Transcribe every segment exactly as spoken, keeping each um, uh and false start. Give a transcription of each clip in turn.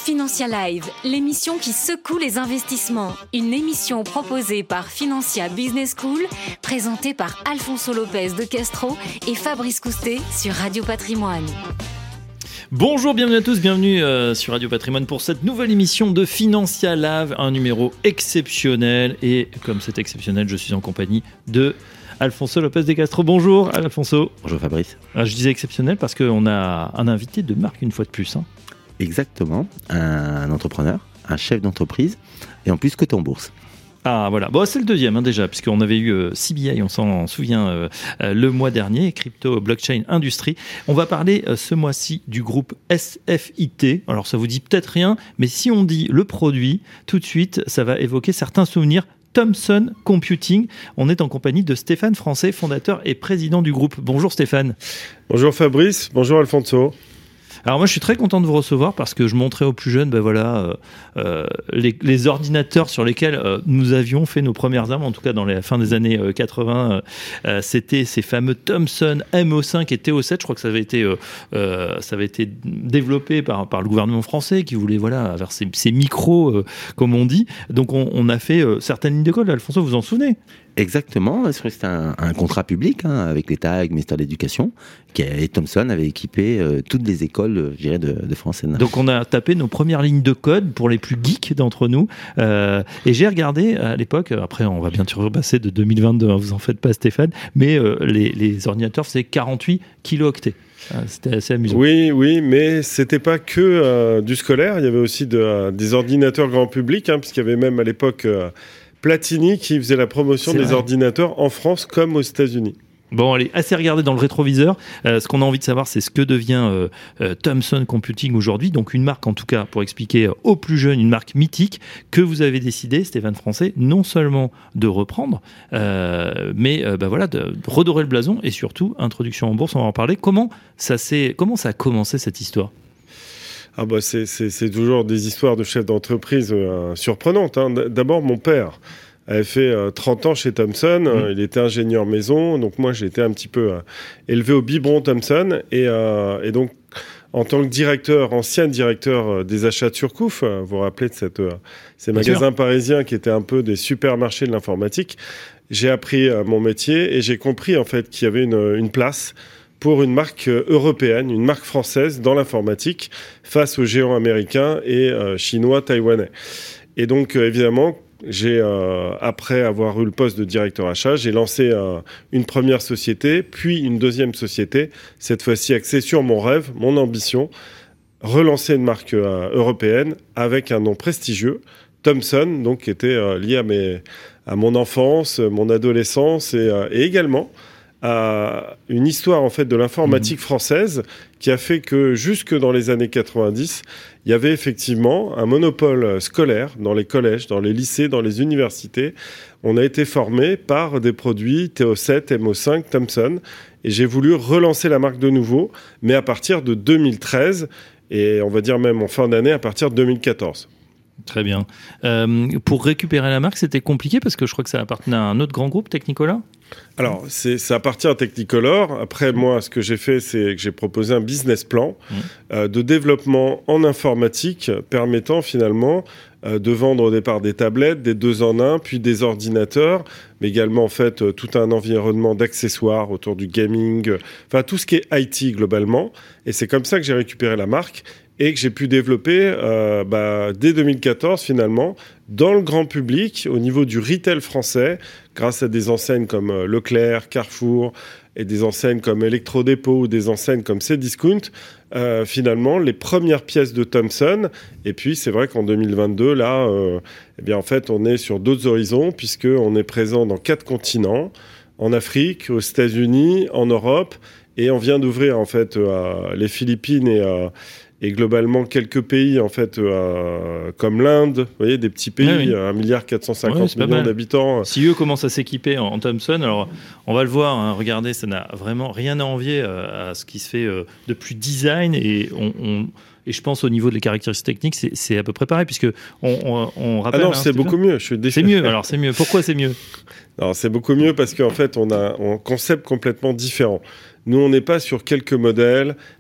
Financia Live, l'émission qui secoue les investissements. Une émission proposée par Financia Business School, présentée par Alfonso Lopez de Castro et Fabrice Coustet sur Radio Patrimoine. Bonjour, bienvenue à tous, bienvenue euh, sur Radio Patrimoine pour cette nouvelle émission de Financia Live, un numéro exceptionnel. Et comme c'est exceptionnel, je suis en compagnie de Alfonso Lopez de Castro. Bonjour Alfonso. Bonjour Fabrice. Alors, je disais exceptionnel parce qu'on a un invité de marque une fois de plus. Hein. Exactement, un entrepreneur, un chef d'entreprise et en plus coté en bourse. Ah voilà, bon, c'est le deuxième hein, déjà, puisqu'on avait eu euh, C B I, on s'en souvient, euh, euh, le mois dernier, Crypto Blockchain Industry. On va parler euh, ce mois-ci du groupe S F I T. Alors ça vous dit peut-être rien, mais si on dit le produit, tout de suite, ça va évoquer certains souvenirs. Thomson Computing. On est en compagnie de Stéphane Francet, fondateur et président du groupe. Bonjour Stéphane. Bonjour Fabrice, bonjour Alfonso. Alors moi je suis très content de vous recevoir parce que je montrais aux plus jeunes ben voilà, euh, euh, les, les ordinateurs sur lesquels euh, nous avions fait nos premières armes, en tout cas dans la fin des années euh, quatre-vingts. Euh, c'était ces fameux Thomson M O cinq et T O sept. Je crois que ça avait été, euh, euh, ça avait été développé par, par le gouvernement français qui voulait voilà, avoir ces, ces micros, euh, comme on dit. Donc on, on a fait euh, certaines lignes de code. Alfonso, vous vous en souvenez ? Exactement, c'est un, un contrat public hein, avec l'État, avec le ministère de l'Éducation, qui a, et Thomson avait équipé euh, toutes les écoles, je dirais, de, de France. Donc on a tapé nos premières lignes de code pour les plus geeks d'entre nous. Euh, et j'ai regardé à l'époque, après on va bien sûr passer de deux mille vingt-deux, hein, vous en faites pas Stéphane, mais euh, les, les ordinateurs faisaient quarante-huit kilooctets. C'était assez amusant. Oui, oui, mais c'était pas que euh, du scolaire, il y avait aussi de, euh, des ordinateurs grand public, hein, puisqu'il y avait même à l'époque... Euh, Platini qui faisait la promotion c'est des vrai. ordinateurs en France comme aux États-Unis. Bon, allez, assez regardé dans le rétroviseur. Euh, ce qu'on a envie de savoir, c'est ce que devient euh, euh, Thomson Computing aujourd'hui. Donc une marque, en tout cas, pour expliquer euh, aux plus jeunes, une marque mythique que vous avez décidé, Stéphane Francet, non seulement de reprendre, euh, mais euh, bah voilà, de redorer le blason et surtout, introduction en bourse, on va en parler. Comment ça, s'est, comment ça a commencé cette histoire ? Ah bah c'est, c'est, c'est toujours des histoires de chefs d'entreprise euh, surprenantes. Hein. D'abord, mon père avait fait euh, trente ans chez Thomson. Mmh. Euh, il était ingénieur maison. Donc moi, j'ai été un petit peu euh, élevé au biberon Thomson. Et, euh, et donc, en tant que directeur, ancien directeur euh, des achats de Surcouf, euh, vous vous rappelez de cette, euh, ces Bien magasins sûr. parisiens qui étaient un peu des supermarchés de l'informatique, j'ai appris euh, mon métier et j'ai compris en fait qu'il y avait une, une place pour une marque européenne, une marque française dans l'informatique face aux géants américains et euh, chinois, taïwanais. Et donc, euh, évidemment, j'ai, euh, après avoir eu le poste de directeur achat, j'ai lancé euh, une première société, puis une deuxième société, cette fois-ci axée sur mon rêve, mon ambition, relancer une marque euh, européenne avec un nom prestigieux, Thomson, donc qui était euh, lié à, mes, à mon enfance, mon adolescence et, euh, et également à une histoire en fait de l'informatique mmh. française qui a fait que jusque dans les années quatre-vingt-dix, il y avait effectivement un monopole scolaire dans les collèges, dans les lycées, dans les universités. On a été formé par des produits T O sept, M O cinq, Thomson, et j'ai voulu relancer la marque de nouveau, mais à partir de deux mille treize et on va dire même en fin d'année à partir de deux mille quatorze. Très bien. Euh, pour récupérer la marque, c'était compliqué parce que je crois que ça appartenait à un autre grand groupe, Technicolor. Alors, c'est, ça appartient à Technicolor. Après, mmh. moi, ce que j'ai fait, c'est que j'ai proposé un business plan mmh. euh, de développement en informatique permettant finalement euh, de vendre au départ des tablettes, des deux en un, puis des ordinateurs, mais également en fait euh, tout un environnement d'accessoires autour du gaming, euh, enfin tout ce qui est I T globalement. Et c'est comme ça que j'ai récupéré la marque et que j'ai pu développer euh, bah, dès deux mille quatorze finalement dans le grand public au niveau du retail français grâce à des enseignes comme euh, Leclerc, Carrefour et des enseignes comme Electrodépôt ou des enseignes comme Cdiscount, euh, finalement les premières pièces de Thomson. Et puis c'est vrai qu'en deux mille vingt-deux là euh, eh bien en fait on est sur d'autres horizons puisque on est présent dans quatre continents, en Afrique, aux États-Unis, en Europe, et on vient d'ouvrir en fait euh, les Philippines et euh, et globalement quelques pays en fait euh, comme l'Inde, vous voyez, des petits pays, oui, oui. un milliard quatre cent cinquante ouais, millions d'habitants. Si eux commencent à s'équiper en, en Thomson, alors on va le voir, hein, regardez, ça n'a vraiment rien à envier euh, à ce qui se fait euh, depuis design et on, on et je pense au niveau des caractéristiques techniques, c'est, c'est à peu près pareil, puisque on, on, on rappelle... Ah non, hein, c'est beaucoup mieux. Je suis déçu. C'est mieux, alors c'est mieux. Pourquoi c'est mieux ? Alors, c'est beaucoup mieux parce qu'en fait, on a un concept complètement différent. Nous, on n'est pas sur quelques modèles,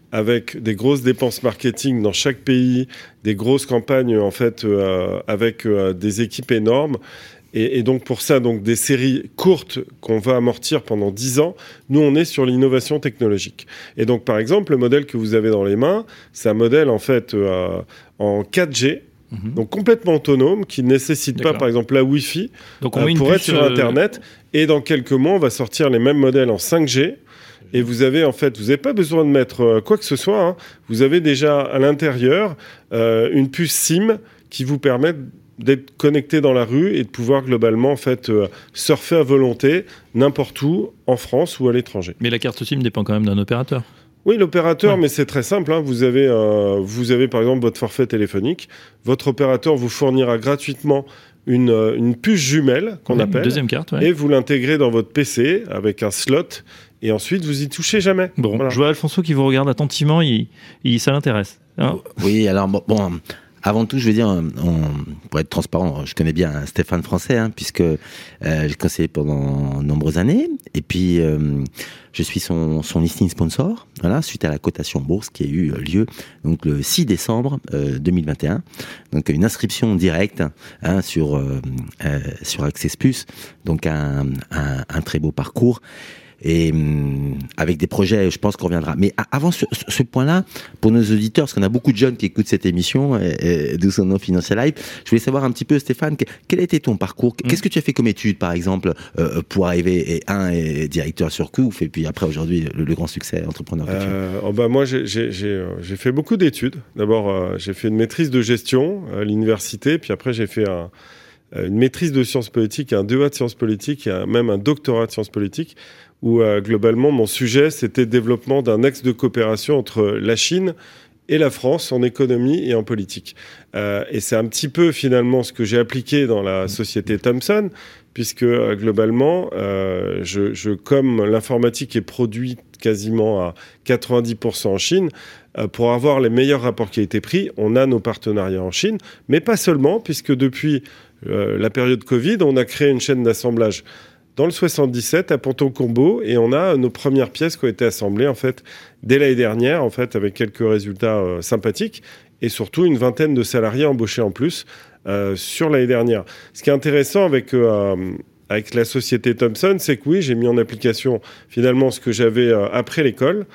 avec des grosses dépenses marketing dans chaque pays, des grosses campagnes en fait euh, avec euh, des équipes énormes. Et, et donc pour ça, donc des séries courtes qu'on va amortir pendant dix ans, nous on est sur l'innovation technologique. Et donc par exemple, le modèle que vous avez dans les mains, c'est un modèle en fait euh, en quatre G, mmh. donc complètement autonome, qui ne nécessite D'accord. pas par exemple la Wi-Fi donc on euh, pour être sur euh... Internet. Et dans quelques mois, on va sortir les mêmes modèles en cinq G. Et vous avez en fait, vous n'avez pas besoin de mettre euh, quoi que ce soit. Hein. Vous avez déjà à l'intérieur euh, une puce SIM qui vous permet d'être connecté dans la rue et de pouvoir globalement en fait euh, surfer à volonté n'importe où en France ou à l'étranger. Mais la carte SIM dépend quand même d'un opérateur. Oui, l'opérateur, ouais. mais c'est très simple. Hein. Vous avez, euh, vous avez par exemple votre forfait téléphonique. Votre opérateur vous fournira gratuitement une, une puce jumelle qu'on ouais, appelle. Deuxième carte, ouais. Et vous l'intégrez dans votre P C avec un slot. Et ensuite, vous y touchez jamais. Bon, voilà. Je vois Alfonso qui vous regarde attentivement. Il, il, ça l'intéresse. Hein oui, alors bon. bon Avant tout, je veux dire, on, pour être transparent, je connais bien Stéphane Français, hein, puisque euh, je l'ai conseillé pendant de nombreuses années. Et puis, euh, je suis son, son listing sponsor, voilà, suite à la cotation bourse qui a eu lieu donc le six décembre euh, deux mille vingt et un. Donc, une inscription directe hein, sur euh, euh, sur Access Plus, donc un, un, un très beau parcours. Et euh, avec des projets, je pense qu'on reviendra. Mais avant ce, ce point-là, pour nos auditeurs, parce qu'on a beaucoup de jeunes qui écoutent cette émission, et, et, d'où son nom Financial Life, je voulais savoir un petit peu, Stéphane, quel a été ton parcours ? Qu'est-ce que tu as fait comme études, par exemple, euh, pour arriver, et un, est directeur sur Couf, et puis après, aujourd'hui, le, le grand succès entrepreneur que tu euh, oh bah moi, j'ai, j'ai, j'ai, j'ai fait beaucoup d'études. D'abord, euh, j'ai fait une maîtrise de gestion à l'université, puis après, j'ai fait un, une maîtrise de sciences politiques, un deux A de sciences politiques, et un, même un doctorat de sciences politiques, où euh, globalement mon sujet c'était le développement d'un axe de coopération entre la Chine et la France en économie et en politique. Euh, et c'est un petit peu finalement ce que j'ai appliqué dans la société Thomson, puisque euh, globalement, euh, je, je, comme l'informatique est produite quasiment à quatre-vingt-dix pour cent en Chine, euh, pour avoir les meilleurs rapports qualité-prix, on a nos partenariats en Chine, mais pas seulement, puisque depuis euh, la période Covid, on a créé une chaîne d'assemblage dans le soixante-dix-sept à Ponton-Combo, et on a nos premières pièces qui ont été assemblées en fait dès l'année dernière, en fait avec quelques résultats euh, sympathiques, et surtout une vingtaine de salariés embauchés en plus euh, sur l'année dernière. Ce qui est intéressant avec euh, avec la société Thomson, c'est que oui, j'ai mis en application finalement ce que j'avais euh, après l'école,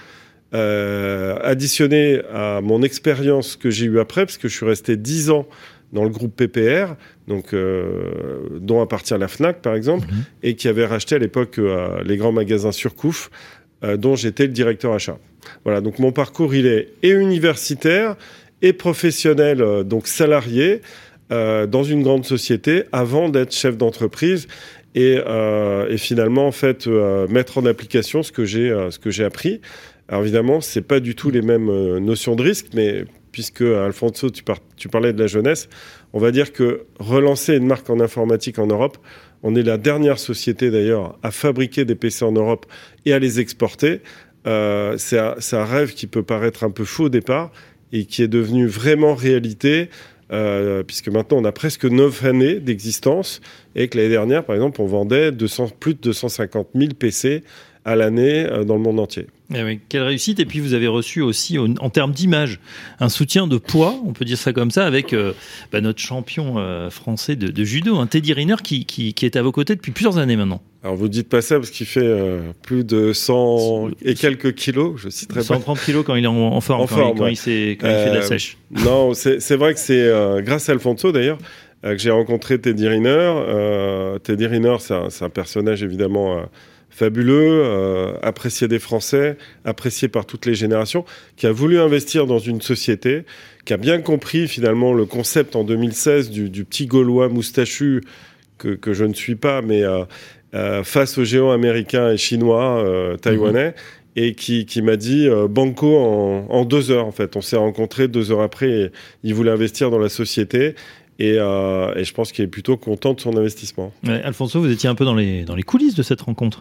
euh, additionné à mon expérience que j'ai eue après, parce que je suis resté dix ans dans le groupe P P R, donc, euh, dont appartient la Fnac, par exemple, mmh. et qui avait racheté à l'époque euh, les grands magasins Surcouf, euh, dont j'étais le directeur achat. Voilà, donc mon parcours, il est et universitaire et professionnel, euh, donc salarié, euh, dans une grande société, avant d'être chef d'entreprise et, euh, et finalement, en fait, euh, mettre en application ce que j'ai, euh, ce que j'ai appris. Alors évidemment, c'est pas du tout les mêmes euh, notions de risque, mais puisque, Alfonso, tu, par- tu parlais de la jeunesse, on va dire que relancer une marque en informatique en Europe, on est la dernière société d'ailleurs à fabriquer des P C en Europe et à les exporter. Euh, c'est, un, c'est un rêve qui peut paraître un peu fou au départ et qui est devenu vraiment réalité, euh, puisque maintenant on a presque neuf années d'existence et que l'année dernière, par exemple, on vendait deux cents, plus de deux cent cinquante mille P C à l'année euh, dans le monde entier. Eh oui, quelle réussite. Et puis vous avez reçu aussi, en, en termes d'image, un soutien de poids, on peut dire ça comme ça, avec euh, bah, notre champion euh, français de, de judo, un Teddy Riner, qui, qui, qui est à vos côtés depuis plusieurs années maintenant. Alors vous dites pas ça parce qu'il fait euh, plus de cent et quelques kilos, je citerai cent trente kilos quand il est en, en forme, en quand, forme il, quand, ouais. il, s'est, quand euh, il fait de la sèche. Non, c'est, c'est vrai que c'est euh, grâce à Alfonso d'ailleurs euh, que j'ai rencontré Teddy Riner. Euh, Teddy Riner, c'est un, c'est un personnage évidemment euh, fabuleux, euh, apprécié des Français, apprécié par toutes les générations, qui a voulu investir dans une société, qui a bien compris finalement le concept en deux mille seize du, du petit Gaulois moustachu que, que je ne suis pas, mais euh, euh, face aux géants américains et chinois, euh, taïwanais, mmh. et qui, qui m'a dit euh, banco en, en deux heures en fait. On s'est rencontrés deux heures après, et il voulait investir dans la société. Et, euh, et je pense qu'il est plutôt content de son investissement. Ouais, Alfonso, vous étiez un peu dans les, dans les coulisses de cette rencontre.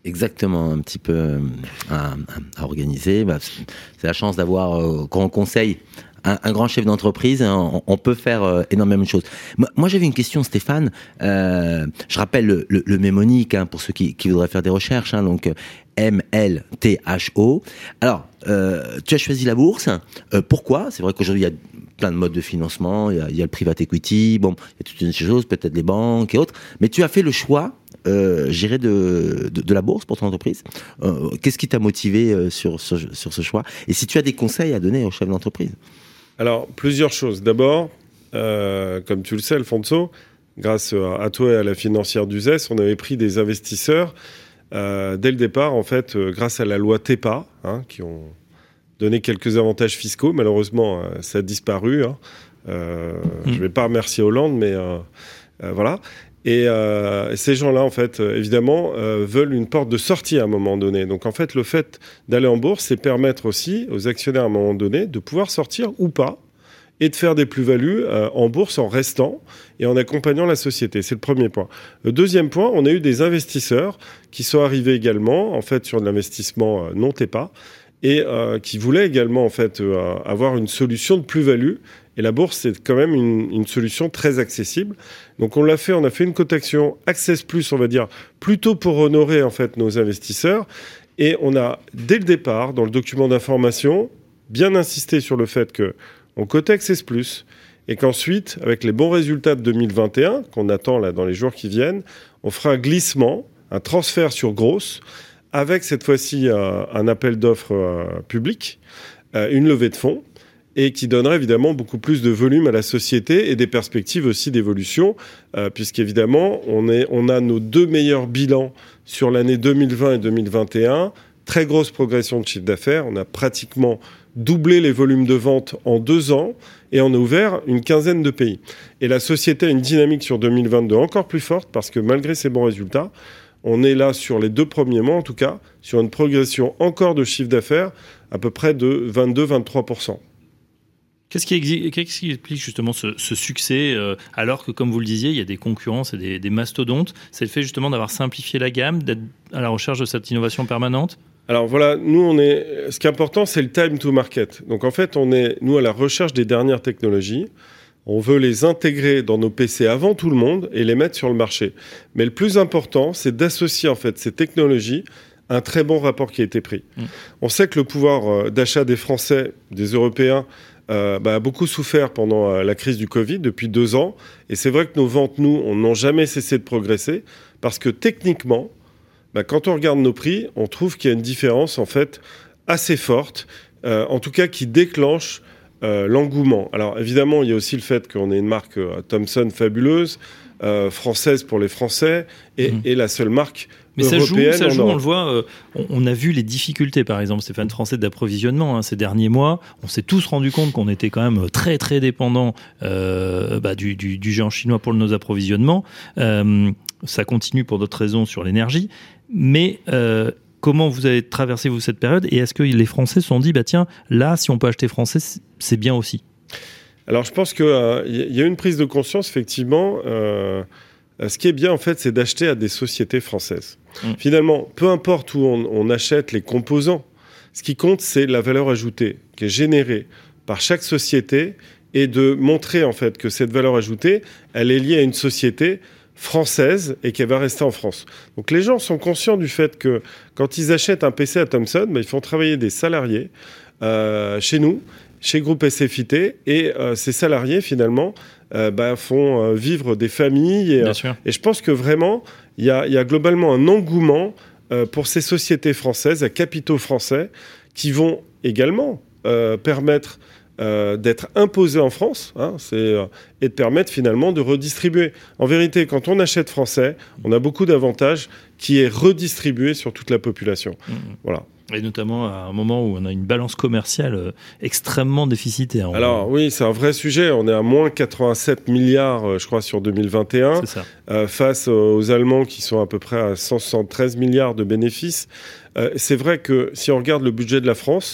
Exactement, un petit peu euh, à, à organiser. Bah, c'est la chance d'avoir, euh, quand on conseille un, un grand chef d'entreprise, on, on peut faire euh, énormément de choses. Moi, moi, j'avais une question, Stéphane. Euh, je rappelle le, le, le mémonique hein, pour ceux qui, qui voudraient faire des recherches. Hein, donc M L T H O. Alors, euh, tu as choisi la bourse. Euh, pourquoi ? C'est vrai qu'aujourd'hui, il y a plein de modes de financement. Il y a, il y a le private equity. Bon, il y a toutes ces choses, peut-être les banques et autres. Mais tu as fait le choix Euh, gérer de, de, de la bourse pour ton entreprise. Euh, qu'est-ce qui t'a motivé euh, sur, sur, sur ce choix ? Et si tu as des conseils à donner aux chefs d'entreprise ? Alors, plusieurs choses. D'abord, euh, comme tu le sais, Alfonso, grâce à toi et à la financière d'U S E S, on avait pris des investisseurs euh, dès le départ, en fait, euh, grâce à la loi TEPA, hein, qui ont donné quelques avantages fiscaux. Malheureusement, euh, ça a disparu. Hein. Euh, mmh. Je ne vais pas remercier Hollande, mais euh, euh, voilà. Et euh, ces gens-là, en fait, euh, évidemment, euh, veulent une porte de sortie à un moment donné. Donc, en fait, le fait d'aller en bourse, c'est permettre aussi aux actionnaires à un moment donné de pouvoir sortir ou pas et de faire des plus-values euh, en bourse en restant et en accompagnant la société. C'est le premier point. Le deuxième point, on a eu des investisseurs qui sont arrivés également, en fait, sur de l'investissement euh, non TEPA et euh, qui voulaient également, en fait, euh, avoir une solution de plus-value. Et la bourse, c'est quand même une, une solution très accessible. Donc, on l'a fait, on a fait une cotation Access Plus, on va dire, plutôt pour honorer, en fait, nos investisseurs. Et on a, dès le départ, dans le document d'information, bien insisté sur le fait qu'on cotait Access Plus et qu'ensuite, avec les bons résultats de deux mille vingt et un, qu'on attend là dans les jours qui viennent, on fera un glissement, un transfert sur grosse, avec cette fois-ci euh, un appel d'offres euh, public, euh, une levée de fonds, et qui donnerait évidemment beaucoup plus de volume à la société et des perspectives aussi d'évolution, euh, puisqu'évidemment, on, est, on a nos deux meilleurs bilans sur l'année deux mille vingt et deux mille vingt et un, très grosse progression de chiffre d'affaires, on a pratiquement doublé les volumes de vente en deux ans, et on a ouvert une quinzaine de pays. Et la société a une dynamique sur deux mille vingt-deux encore plus forte, parce que malgré ces bons résultats, on est là sur les deux premiers mois, en tout cas, sur une progression encore de chiffre d'affaires à peu près de vingt-deux à vingt-trois pour cent. Qu'est-ce qui, exi- qu'est-ce qui explique justement ce, ce succès euh, alors que, comme vous le disiez, il y a des concurrents et des, des mastodontes ? C'est le fait justement d'avoir simplifié la gamme, d'être à la recherche de cette innovation permanente ? Alors voilà, nous, on est. Ce qui est important, c'est le time to market. Donc en fait, on est, nous, à la recherche des dernières technologies. On veut les intégrer dans nos P C avant tout le monde et les mettre sur le marché. Mais le plus important, c'est d'associer en fait ces technologies à un très bon rapport qui a été pris. Mmh. On sait que le pouvoir d'achat des Français, des Européens, Euh, bah, a beaucoup souffert pendant euh, la crise du Covid depuis deux ans. Et c'est vrai que nos ventes, nous, on n'ont jamais cessé de progresser parce que techniquement, bah, quand on regarde nos prix, on trouve qu'il y a une différence en fait assez forte, euh, en tout cas qui déclenche euh, l'engouement. Alors évidemment, il y a aussi le fait qu'on ait une marque euh, Thomson fabuleuse, euh, française pour les Français, et, mmh. et la seule marque Mais ça joue, ça joue, on, on le voit. Euh, on, on a vu les difficultés, par exemple, Stéphane Français, d'approvisionnement hein, ces derniers mois. On s'est tous rendu compte qu'on était quand même très très dépendants euh, bah, du, du, du géant chinois pour nos approvisionnements. Euh, ça continue pour d'autres raisons sur l'énergie. Mais euh, comment vous avez traversé vous cette période ? Et est-ce que les Français se sont dit, bah tiens, là, si on peut acheter français, c'est bien aussi ? Alors, je pense qu'il euh, y a une prise de conscience, effectivement. Euh, ce qui est bien, en fait, c'est d'acheter à des sociétés françaises. Mmh. Finalement, peu importe où on, on achète les composants, ce qui compte, c'est la valeur ajoutée qui est générée par chaque société et de montrer, en fait, que cette valeur ajoutée, elle est liée à une société française et qu'elle va rester en France. Donc, les gens sont conscients du fait que quand ils achètent un P C à Thomson, bah, ils font travailler des salariés euh, chez nous, chez Groupe S F I T, et euh, ces salariés, finalement, euh, bah, font euh, vivre des familles. Et, euh, et je pense que vraiment, il y a, y a globalement un engouement euh, pour ces sociétés françaises, à capitaux français, qui vont également euh, permettre euh, d'être imposés en France, hein, c'est, euh, et de permettre finalement de redistribuer. En vérité, quand on achète français, on a beaucoup d'avantages qui est redistribué sur toute la population. Mmh. Voilà. Et notamment à un moment où on a une balance commerciale extrêmement déficitaire. Alors oui, c'est un vrai sujet. On est à moins quatre-vingt-sept milliards, je crois, sur deux mille vingt et un, c'est ça. Euh, face aux Allemands qui sont à peu près à cent soixante-treize milliards de bénéfices. Euh, c'est vrai que si on regarde le budget de la France,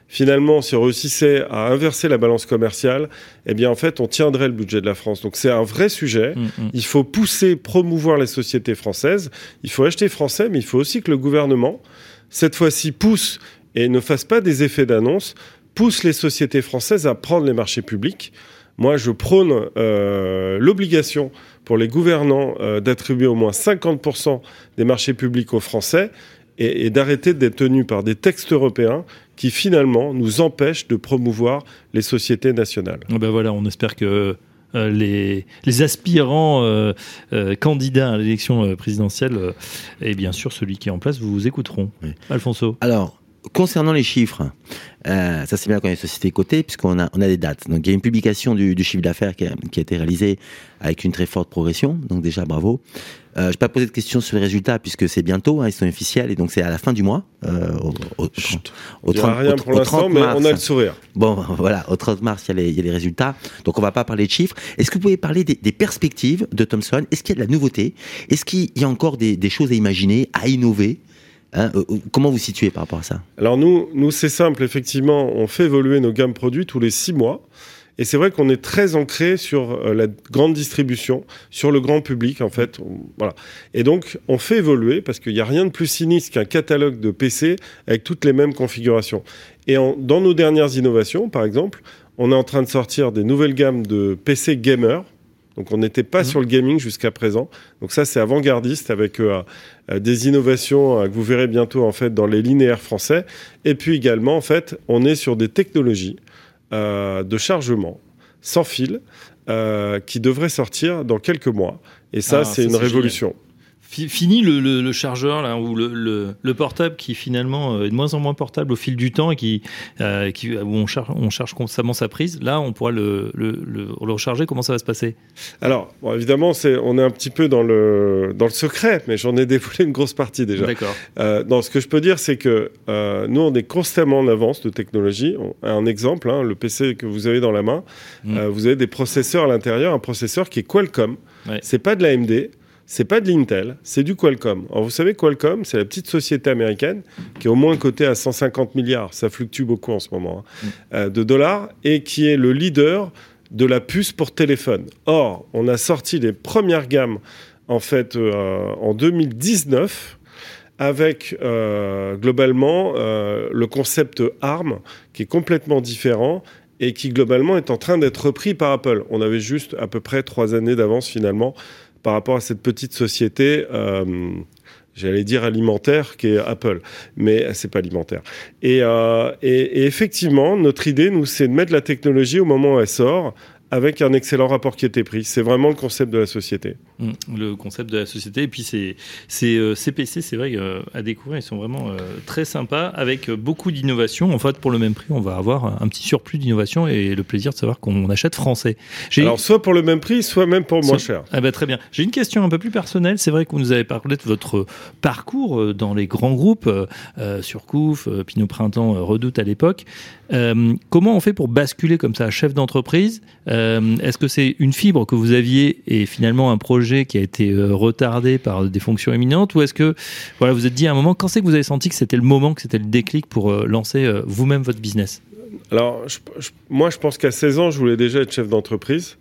finalement, si on réussissait à inverser la balance commerciale, eh bien, en fait, on tiendrait le budget de la France. Donc, c'est un vrai sujet. Mmh. Il faut pousser, promouvoir les sociétés françaises. Il faut acheter français, mais il faut aussi que le gouvernement, cette fois-ci, pousse et ne fasse pas des effets d'annonce, pousse les sociétés françaises à prendre les marchés publics. Moi, je prône euh, l'obligation pour les gouvernants euh, d'attribuer au moins cinquante pour cent des marchés publics aux Français et, et d'arrêter d'être tenus par des textes européens qui, finalement, nous empêchent de promouvoir les sociétés nationales. Ben voilà, on espère que euh, les, les aspirants euh, euh, candidats à l'élection euh, présidentielle euh, et bien sûr celui qui est en place vous écouteront. Oui. Alfonso. Alors, concernant les chiffres, euh, ça c'est bien quand il y a une société cotée, puisqu'on a, on a des dates. Donc il y a une publication du, du chiffre d'affaires qui a, qui a été réalisée avec une très forte progression, donc déjà bravo. Euh, je ne vais pas poser de questions sur les résultats, puisque c'est bientôt, hein, ils sont officiels, et donc c'est à la fin du mois. Euh, au, au, Chut, au, il n'y a rien au, pour au l'instant, mais on a le sourire. Bon, voilà, au trente mars, il y, il y a les résultats, donc on ne va pas parler de chiffres. Est-ce que vous pouvez parler des, des perspectives de Thomson ? Est-ce qu'il y a de la nouveauté ? Est-ce qu'il y a encore des, des choses à imaginer, à innover ? Hein, euh, comment vous situez par rapport à ça ? Alors nous, nous c'est simple, effectivement, on fait évoluer nos gammes produits tous les six mois. Et c'est vrai qu'on est très ancré sur euh, la grande distribution, sur le grand public, en fait. On, voilà. Et donc, on fait évoluer, parce qu'il n'y a rien de plus sinistre qu'un catalogue de P C avec toutes les mêmes configurations. Et en, dans nos dernières innovations, par exemple, on est en train de sortir des nouvelles gammes de P C gamer. Donc on n'était pas mmh. sur le gaming jusqu'à présent. Donc ça, c'est avant-gardiste avec euh, euh, des innovations euh, que vous verrez bientôt en fait dans les linéaires français. Et puis également, en fait, on est sur des technologies euh, de chargement sans fil euh, qui devraient sortir dans quelques mois. Et ça, ah, c'est ça, une c'est révolution. Génial. Fini le, le, le chargeur là, ou le, le, le portable qui finalement est de moins en moins portable au fil du temps et qui, euh, qui, où on charge, on charge constamment sa prise. Là, on pourra le, le, le, le recharger. Comment ça va se passer ? Alors, bon, évidemment, c'est, on est un petit peu dans le, dans le secret, mais j'en ai dévoilé une grosse partie déjà. D'accord. Euh, non, ce que je peux dire, c'est que euh, nous, on est constamment en avance de technologie. On, un exemple, hein, le P C que vous avez dans la main, mmh. euh, vous avez des processeurs à l'intérieur, un processeur qui est Qualcomm. Ouais. C'est pas de l'A M D. C'est pas de l'Intel, c'est du Qualcomm. Alors vous savez, Qualcomm, c'est la petite société américaine qui est au moins cotée à cent cinquante milliards, ça fluctue beaucoup en ce moment, hein, mmh. euh, de dollars, et qui est le leader de la puce pour téléphone. Or, on a sorti les premières gammes, en fait, euh, en deux mille dix-neuf, avec euh, globalement euh, le concept A R M, qui est complètement différent, et qui globalement est en train d'être repris par Apple. On avait juste à peu près trois années d'avance finalement, par rapport à cette petite société, euh, j'allais dire alimentaire, qui est Apple. Mais c'est pas alimentaire. Et, euh, et, et effectivement, notre idée, nous, c'est de mettre la technologie au moment où elle sort, avec un excellent rapport qualité-prix. C'est vraiment le concept de la société. Mmh, le concept de la société. Et puis, c'est, c'est, euh, ces P C, c'est vrai, euh, à découvrir, ils sont vraiment euh, très sympas, avec euh, beaucoup d'innovation. En fait, pour le même prix, on va avoir un petit surplus d'innovation et le plaisir de savoir qu'on achète français. J'ai... Alors, soit pour le même prix, soit même pour moins soit... cher. Ah bah, très bien. J'ai une question un peu plus personnelle. C'est vrai que vous nous avez parlé de votre parcours dans les grands groupes, euh, Surcouf, euh, Pinot Printemps, euh, Redoute à l'époque. Euh, comment on fait pour basculer comme ça, chef d'entreprise ? Euh, est-ce que c'est une fibre que vous aviez et finalement un projet qui a été euh, retardé par des fonctions éminentes, ou est-ce que voilà, vous êtes dit à un moment, quand c'est que vous avez senti que c'était le moment, que c'était le déclic pour euh, lancer euh, vous-même votre business ? Alors, je, je, moi, je pense qu'à seize ans, je voulais déjà être chef d'entreprise.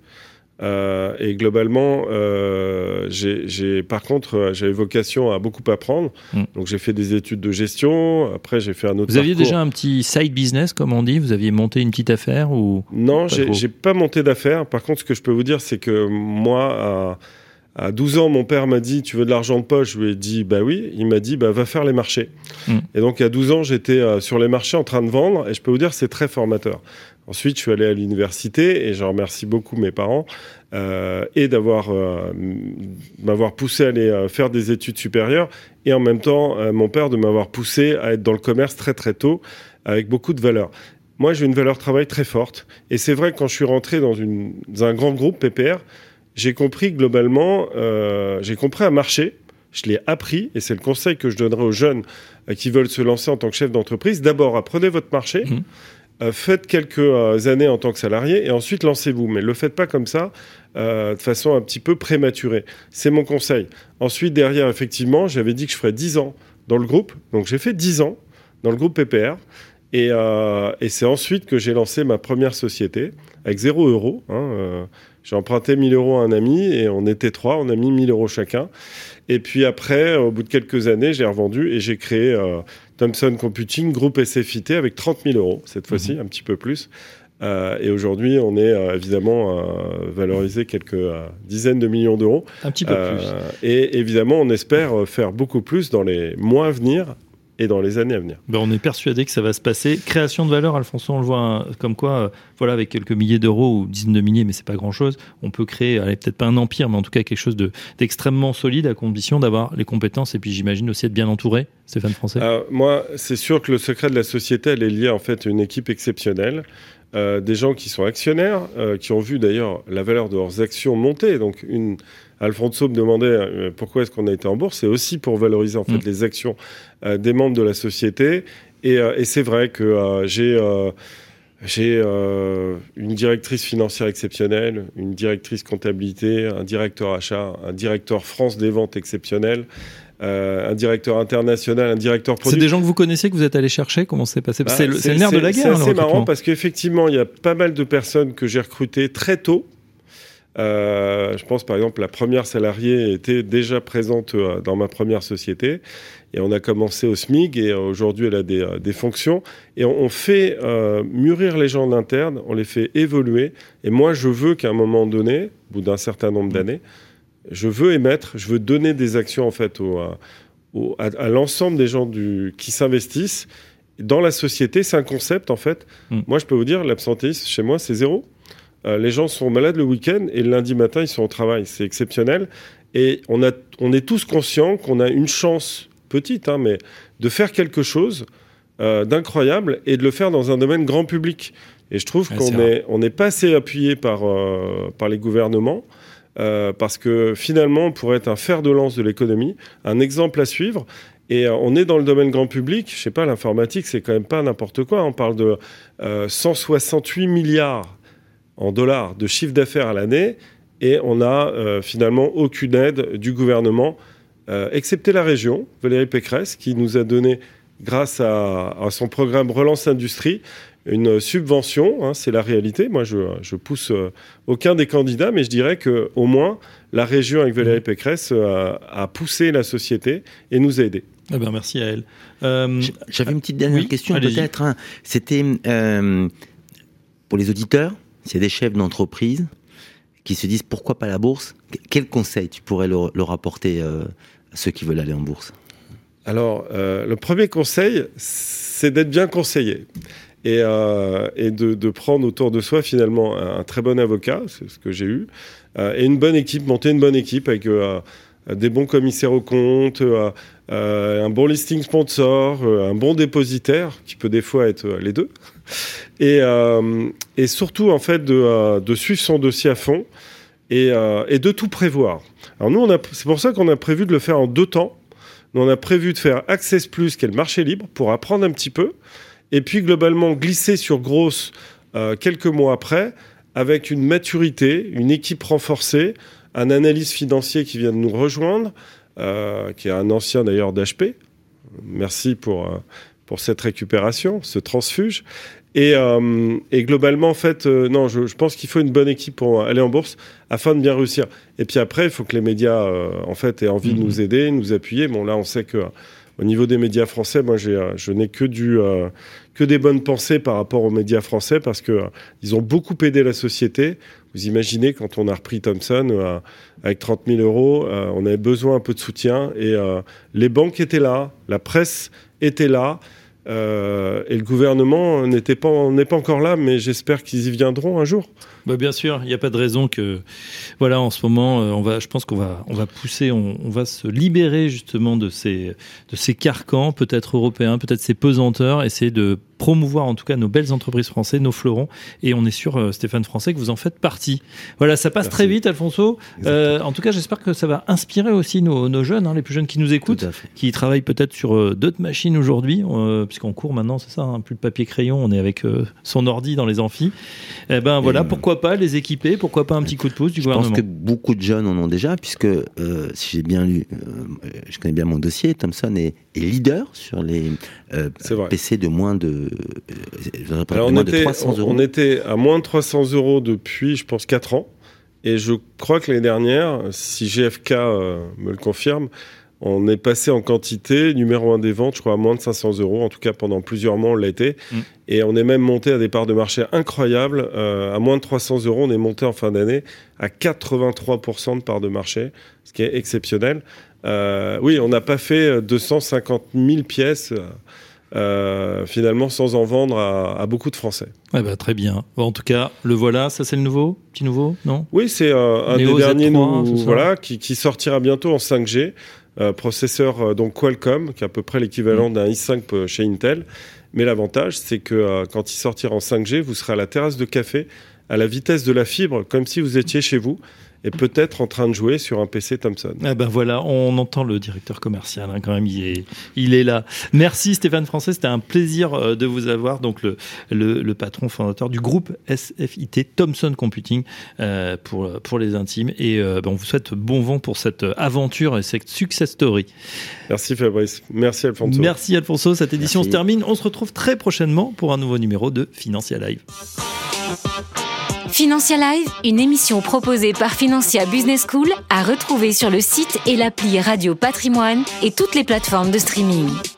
Euh, et globalement, euh, j'ai, j'ai, par contre, j'avais vocation à beaucoup apprendre. Mmh. Donc, j'ai fait des études de gestion. Après, j'ai fait un autre Vous aviez parcours. déjà un petit side business, comme on dit ? Vous aviez monté une petite affaire ou Non, j'ai, j'ai pas monté d'affaires. Par contre, ce que je peux vous dire, c'est que moi, à, à douze ans, mon père m'a dit « Tu veux de l'argent de poche ?» Je lui ai dit « Bah oui ». Il m'a dit bah, « Va faire les marchés. Mmh. » Et donc, à douze ans, j'étais euh, sur les marchés en train de vendre. Et je peux vous dire, c'est très formateur. Ensuite, je suis allé à l'université et je remercie beaucoup mes parents euh, et d'avoir euh, m'avoir poussé à aller euh, faire des études supérieures et en même temps, euh, mon père de m'avoir poussé à être dans le commerce très très tôt avec beaucoup de valeurs. Moi, j'ai une valeur travail très forte et c'est vrai que quand je suis rentré dans, une, dans un grand groupe P P R, j'ai compris globalement, euh, j'ai compris un marché. Je l'ai appris et c'est le conseil que je donnerai aux jeunes euh, qui veulent se lancer en tant que chef d'entreprise. D'abord, apprenez votre marché. Mmh. Euh, faites quelques euh, années en tant que salarié et ensuite lancez-vous. Mais ne le faites pas comme ça, euh, de façon un petit peu prématurée. C'est mon conseil. Ensuite, derrière, effectivement, j'avais dit que je ferais dix ans dans le groupe. Donc, j'ai fait dix ans dans le groupe P P R. Et, euh, et c'est ensuite que j'ai lancé ma première société avec zéro euro. Hein, euh, j'ai emprunté mille euros à un ami et on était trois, on a mis mille euros chacun. Et puis après, au bout de quelques années, j'ai revendu et j'ai créé euh, Thomson Computing, groupe S F I T avec trente mille euros, cette fois-ci, mmh. un petit peu plus. Euh, et aujourd'hui, on est euh, évidemment euh, valorisé quelques euh, dizaines de millions d'euros. Un petit peu euh, plus. Et évidemment, on espère faire beaucoup plus dans les mois à venir et dans les années à venir. Ben on est persuadé que ça va se passer. Création de valeur, Alfonso, on le voit hein, comme quoi, euh, voilà, avec quelques milliers d'euros ou dizaines de milliers, mais c'est pas grand-chose, on peut créer, allez, peut-être pas un empire, mais en tout cas quelque chose de, d'extrêmement solide à condition d'avoir les compétences et puis j'imagine aussi être bien entouré. Stéphane Francet. Alors, moi, c'est sûr que le secret de la société, elle est liée en fait à une équipe exceptionnelle. Euh, des gens qui sont actionnaires, euh, qui ont vu d'ailleurs la valeur de leurs actions monter. Donc, une, Alfonso me demandait euh, pourquoi est-ce qu'on a été en bourse. C'est aussi pour valoriser en fait mmh. les actions euh, des membres de la société. Et, euh, et c'est vrai que euh, j'ai, euh, j'ai euh, une directrice financière exceptionnelle, une directrice comptabilité, un directeur achat, un directeur France des ventes exceptionnel. Euh, un directeur international, un directeur produit. C'est des gens que vous connaissez, que vous êtes allé chercher. Comment c'est passé bah, c'est, le, c'est, c'est le nerf de la guerre. C'est assez hein, marrant parce qu'effectivement, il y a pas mal de personnes que j'ai recrutées très tôt. Euh, je pense par exemple la première salariée était déjà présente euh, dans ma première société et on a commencé au S M I G et euh, aujourd'hui elle a des, euh, des fonctions et on, on fait euh, mûrir les gens en interne, on les fait évoluer et moi je veux qu'à un moment donné, au bout d'un certain nombre d'années, je veux émettre, je veux donner des actions en fait au, au, à, à l'ensemble des gens du, qui s'investissent dans la société. C'est un concept en fait. Mm. Moi, je peux vous dire, l'absentéisme chez moi, c'est zéro. Euh, les gens sont malades le week-end et le lundi matin, ils sont au travail. C'est exceptionnel. Et on, a, on est tous conscients qu'on a une chance petite, hein, mais de faire quelque chose euh, d'incroyable et de le faire dans un domaine grand public. Et je trouve ouais, qu'on n'est on n'est pas assez appuyé par, euh, par les gouvernements. Euh, parce que finalement, on pourrait être un fer de lance de l'économie, un exemple à suivre. Et euh, on est dans le domaine grand public. Je sais pas, l'informatique, c'est quand même pas n'importe quoi. On parle de euh, cent soixante-huit milliards en dollars de chiffre d'affaires à l'année, et on n'a euh, finalement aucune aide du gouvernement, euh, excepté la région, Valérie Pécresse, qui nous a donné, grâce à, à son programme Relance Industrie, une subvention, hein, c'est la réalité. Moi, je, je pousse euh, aucun des candidats, mais je dirais qu'au moins, la région avec Valérie Pécresse euh, a poussé la société et nous a aidés. Eh ben, merci à elle. Euh, J'avais une petite dernière oui, question, allez-y. peut-être. Hein. C'était euh, pour les auditeurs, c'est des chefs d'entreprise qui se disent pourquoi pas la bourse. Quel conseil tu pourrais leur, leur apporter euh, à ceux qui veulent aller en bourse? Alors, euh, le premier conseil, c'est d'être bien conseillé. Et, euh, et de, de prendre autour de soi finalement un, un très bon avocat, c'est ce que j'ai eu, euh, et une bonne équipe, monter une bonne équipe avec euh, des bons commissaires aux comptes, euh, euh, un bon listing sponsor, euh, un bon dépositaire, qui peut des fois être euh, les deux, et, euh, et surtout en fait de, euh, de suivre son dossier à fond et, euh, et de tout prévoir. Alors nous, on a, c'est pour ça qu'on a prévu de le faire en deux temps. Nous, on a prévu de faire Access Plus, qui est le marché libre, pour apprendre un petit peu. Et puis, globalement, glisser sur Grosse euh, quelques mois après, avec une maturité, une équipe renforcée, un analyste financier qui vient de nous rejoindre, euh, qui est un ancien d'ailleurs d'H P. Merci pour, euh, pour cette récupération, ce transfuge. Et, euh, et globalement, en fait, euh, non, je, je pense qu'il faut une bonne équipe pour aller en bourse afin de bien réussir. Et puis après, il faut que les médias, euh, en fait, aient envie mmh. de nous aider, nous appuyer. Bon, là, on sait que... Au niveau des médias français, moi, j'ai, je n'ai que, du, euh, que des bonnes pensées par rapport aux médias français parce qu'ils euh, ont beaucoup aidé la société. Vous imaginez, quand on a repris Thomson euh, avec trente mille euros, euh, on avait besoin un peu de soutien et euh, les banques étaient là, la presse était là euh, et le gouvernement n'était pas, n'est pas encore là, mais j'espère qu'ils y viendront un jour. Bah bien sûr, il n'y a pas de raison que, voilà, en ce moment, on va, je pense qu'on va, on va pousser, on, on va se libérer justement de ces, de ces carcans, peut-être européens, peut-être ces pesanteurs, essayer de promouvoir en tout cas nos belles entreprises françaises, nos fleurons, et on est sûr, euh, Stéphane Francet, que vous en faites partie. Voilà, ça passe Merci. Très vite, Alfonso. Euh, en tout cas, j'espère que ça va inspirer aussi nos, nos jeunes, hein, les plus jeunes qui nous écoutent, qui travaillent peut-être sur euh, d'autres machines aujourd'hui, euh, puisqu'en cours maintenant, c'est ça, hein, plus de papier crayon, on est avec euh, son ordi dans les amphis. Eh ben voilà, et pourquoi pas les équiper, pourquoi pas un petit coup de pouce du je gouvernement. Je pense que beaucoup de jeunes en ont déjà, puisque euh, si j'ai bien lu, euh, je connais bien mon dossier, Thomson est est leader sur les euh, P C de moins de, euh, Alors de, on moins était, de trois cents euros. On était à moins de trois cents euros depuis, je pense, quatre ans. Et je crois que l'année dernière, si G F K euh, me le confirme, on est passé en quantité numéro un des ventes, je crois, à moins de cinq cents euros. En tout cas, pendant plusieurs mois, on l'a été. Mmh. Et on est même monté à des parts de marché incroyables. Euh, à moins de trois cents euros, on est monté en fin d'année à quatre-vingt-trois pour cent de parts de marché, ce qui est exceptionnel. Euh, oui, on n'a pas fait deux cent cinquante mille pièces euh, finalement sans en vendre à, à beaucoup de Français. Ouais, bah, très bien. Bon, en tout cas, le voilà, ça c'est le nouveau, petit nouveau, non ? Oui, c'est euh, un Neo des derniers Z trois, nous, voilà, qui, qui sortira bientôt en cinq G. Euh, processeur euh, donc Qualcomm, qui est à peu près l'équivalent mmh. d'un i cinq chez Intel. Mais l'avantage, c'est que euh, quand il sortira en cinq G, vous serez à la terrasse de café, à la vitesse de la fibre, comme si vous étiez chez vous, et peut-être en train de jouer sur un P C Thomson. Ah ben voilà, on entend le directeur commercial, hein, quand même, il est, il est là. Merci Stéphane Francet, c'était un plaisir de vous avoir, donc le, le, le patron fondateur du groupe S F I T Thomson Computing euh, pour, pour les intimes. Et euh, ben on vous souhaite bon vent pour cette aventure et cette success story. Merci Fabrice, merci Alfonso. Merci Alfonso, cette édition merci. se termine. On se retrouve très prochainement pour un nouveau numéro de Financia Live. Financia Live, une émission proposée par Financia Business School à retrouver sur le site et l'appli Radio Patrimoine et toutes les plateformes de streaming.